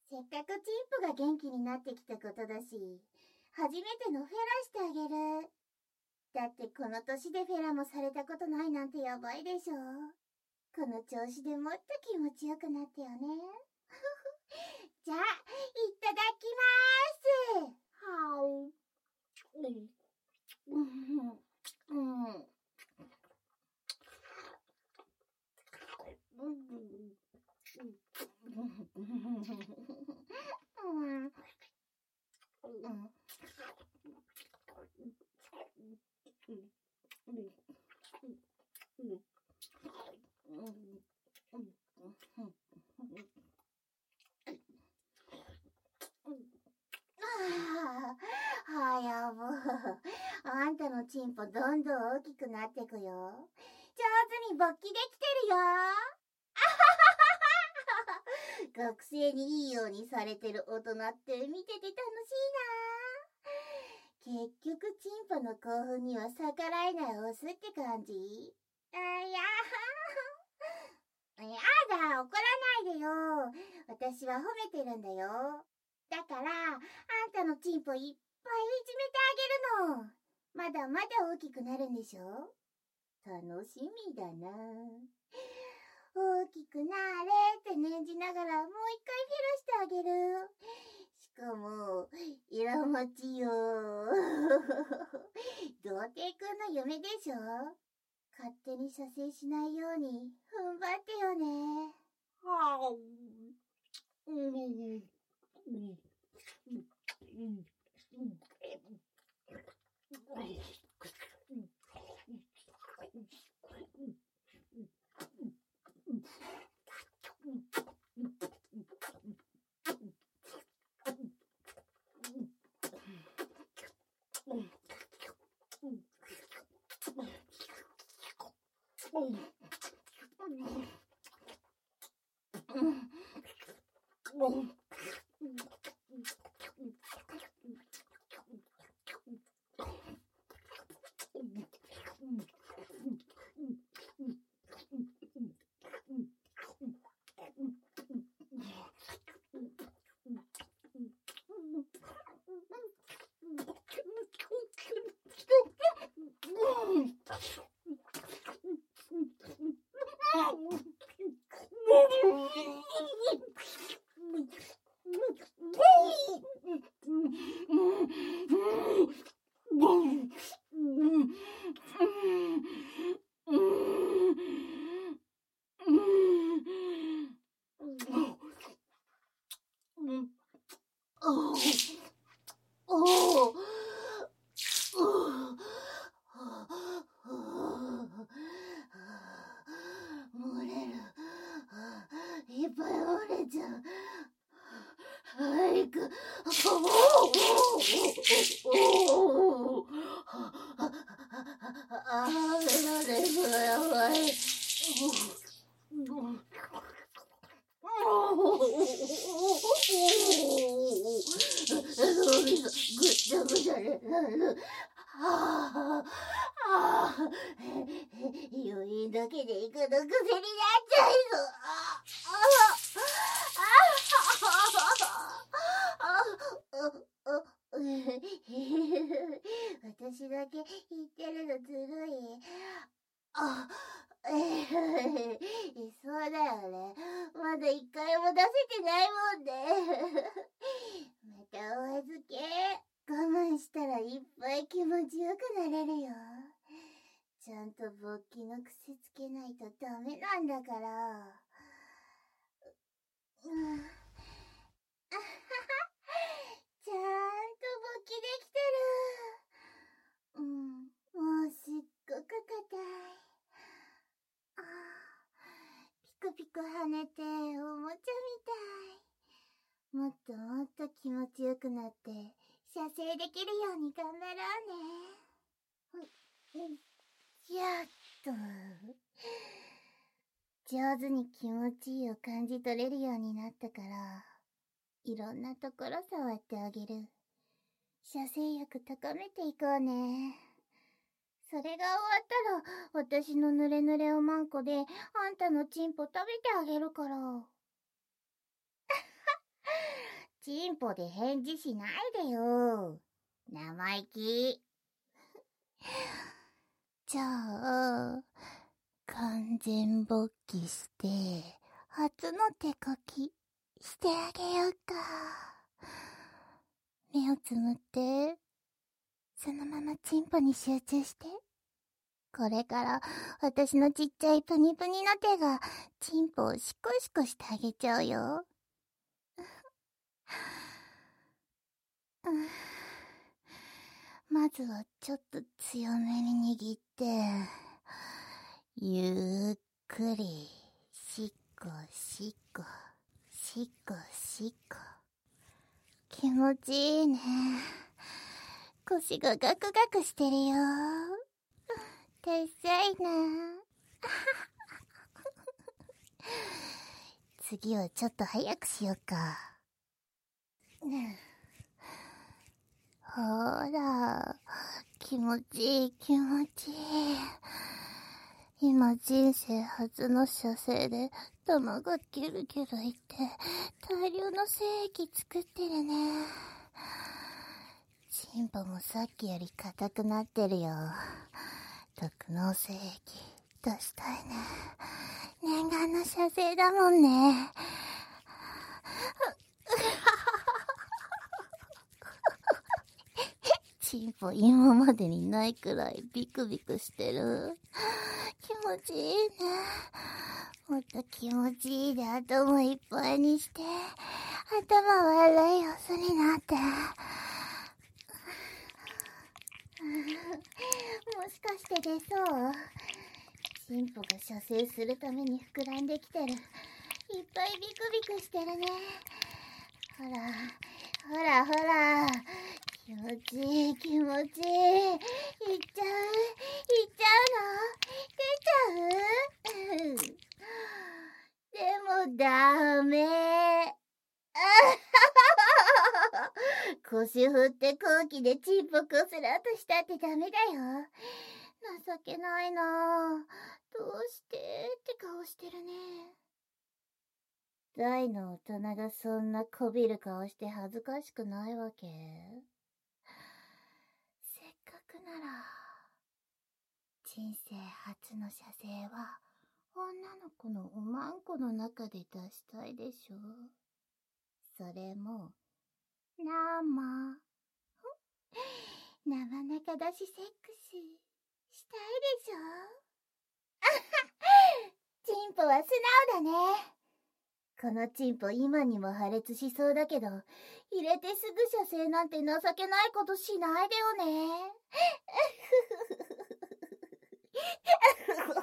せっかくチンポが元気になってきたことだし、初めてのフェラしてあげる。だってこの年でフェラもされたことないなんてやばいでしょ。この調子でもっと気持ちよくなってよね。じゃあ、いただきまーす。はあやぼあんたのチンポどんどん大きくなってくよ。上手に勃起できてるよ。学生にいいようにされてる大人って見てて楽しいな。結局チンポの興奮には逆らえないオスって感じ。やだ、怒らないでよ。私は褒めてるんだよ。だから、あんたのチンポいっぱいいじめてあげるの。まだまだ大きくなるんでしょ？楽しみだな。大きくなれって念じながらもう一回フェラしてあげる。しかも、色持ちよ。童貞くんの夢でしょ？勝手に射精しないように踏ん張ってよね。漏れる。いっぱい漏れちゃう。早く。やばい。ぐっちゃぐちゃでなる。余韻だけでいくの癖になっちゃいそう。私だけ言ってるのずるい。そうだよね。まだ一回も出せてないもんね。またお預け。我慢したらいっぱい気持ちよくなれるよ。ちゃんと勃起の癖つけないとダメなんだから。ちゃんと勃起できてる。もうすっごく硬い。ピクピク跳ねておもちゃみたい。もっともっと気持ちよくなって射精できるように頑張ろうね。やっと上手に気持ちいいを感じ取れるようになったから、いろんなところ触ってあげる。射精欲高めていこうね。それが終わったら、私のぬれぬれおまんこで、あんたのチンポ食べてあげるから。 チンポで返事しないでよ。生意気。じゃあ、完全勃起して、初の手こきしてあげようか。目をつむって、そのままチンポに集中して。これから私のちっちゃいプニプニの手がチンポをシコシコしてあげちゃうよ。まずはちょっと強めに握って、ゆっくりシコシコシコシコ。気持ちいいね。腰がガクガクしてるよ。ダサいな。次はちょっと早くしようか。ほら、気持ちいい気持ちいい。今人生初の射精で玉がギュルギュルいって大量の精液作ってるね。チンポもさっきより硬くなってるよ。特納精液出したいね。念願の射精だもんね。チンポ今までにないくらいビクビクしてる。気持ちいいね。もっと気持ちいいで頭いっぱいにして、頭悪い様子になって。もしかして出そう？チンポが射精するために膨らんできてる。いっぱいビクビクしてるね。ほら、ほらほら。気持ちいい気持ちいい。いっちゃう？いっちゃうの？出ちゃう？でもダメ。腰振って空気でチンポこすらうとしたってダメだよ。情けないな。どうしてって顔してるね。大の大人がそんなこびる顔して恥ずかしくないわけ？せっかくなら、人生初の射精は女の子のおまんこの中で出したいでしょ。それも生中だしセックスしたいでしょ。チンポは素直だね。このチンポ今にも破裂しそうだけど、入れてすぐ射精なんて情けないことしないでよね。